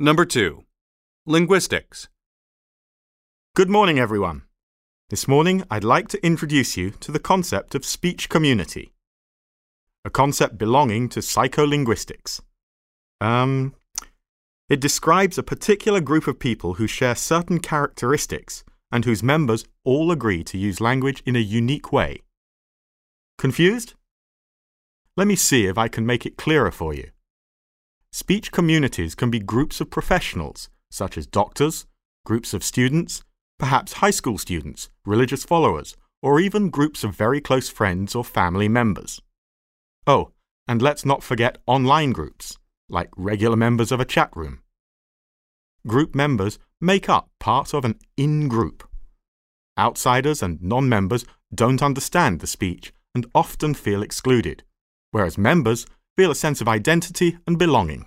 Number 2. Linguistics. Good morning, everyone. This morning, I'd like to introduce you to the concept of speech community, a concept belonging to psycholinguistics. It describes a particular group of people who share certain characteristics and whose members all agree to use language in a unique way. Confused? Let me see if I can make it clearer for you. Speech communities can be groups of professionals, such as doctors, groups of students, perhaps high school students, religious followers, or even groups of very close friends or family members. Oh, and let's not forget online groups, like regular members of a chat room. Group members make up part of an in-group. Outsiders and non-members don't understand the speech and often feel excluded, whereas members feel a sense of identity and belonging.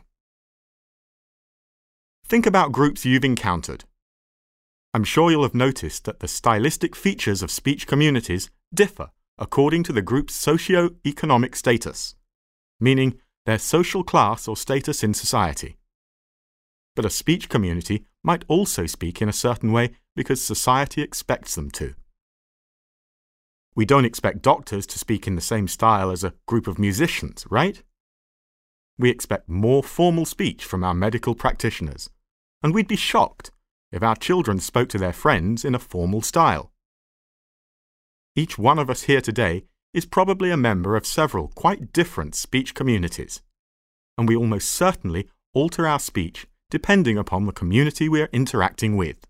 Think about groups you've encountered. I'm sure you'll have noticed that the stylistic features of speech communities differ according to the group's socio-economic status, meaning their social class or status in society. But a speech community might also speak in a certain way because society expects them to. We don't expect doctors to speak in the same style as a group of musicians, right? We expect more formal speech from our medical practitioners, and we'd be shocked if our children spoke to their friends in a formal style. Each one of us here today is probably a member of several quite different speech communities, and we almost certainly alter our speech depending upon the community we are interacting with.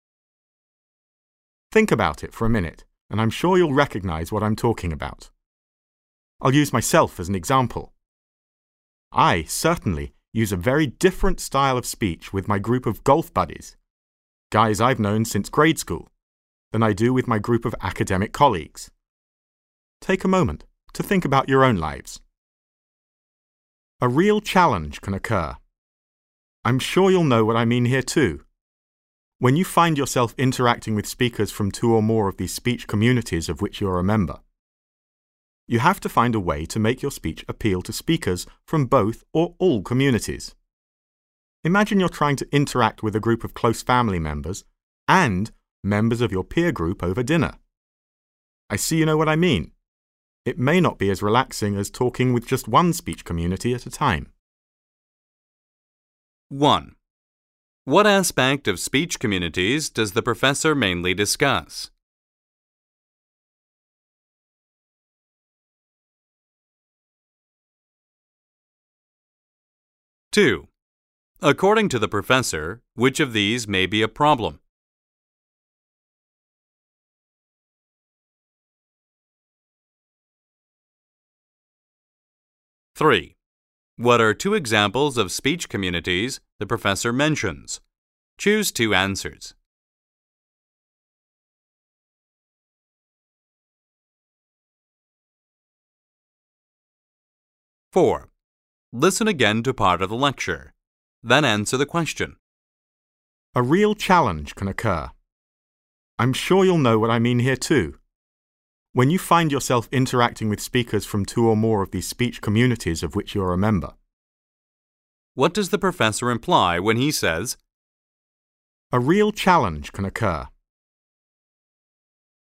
Think about it for a minute, and I'm sure you'll recognize what I'm talking about. I'll use myself as an example. I certainly use a very different style of speech with my group of golf buddies, guys I've known since grade school, than I do with my group of academic colleagues. Take a moment to think about your own lives. A real challenge can occur. I'm sure you'll know what I mean here too. When you find yourself interacting with speakers from two or more of these speech communities of which you're a member, you have to find a way to make your speech appeal to speakers from both or all communities. Imagine you're trying to interact with a group of close family members and members of your peer group over dinner. I see you know what I mean. It may not be as relaxing as talking with just one speech community at a time. 1. What aspect of speech communities does the professor mainly discuss? 2. According to the professor, which of these may be a problem? 3. What are two examples of speech communities the professor mentions? Choose two answers. 4. Listen again to part of the lecture. Then answer the question. A real challenge can occur. I'm sure you'll know what I mean here too. When you find yourself interacting with speakers from two or more of these speech communities of which you're a member. What does the professor imply when he says, a real challenge can occur?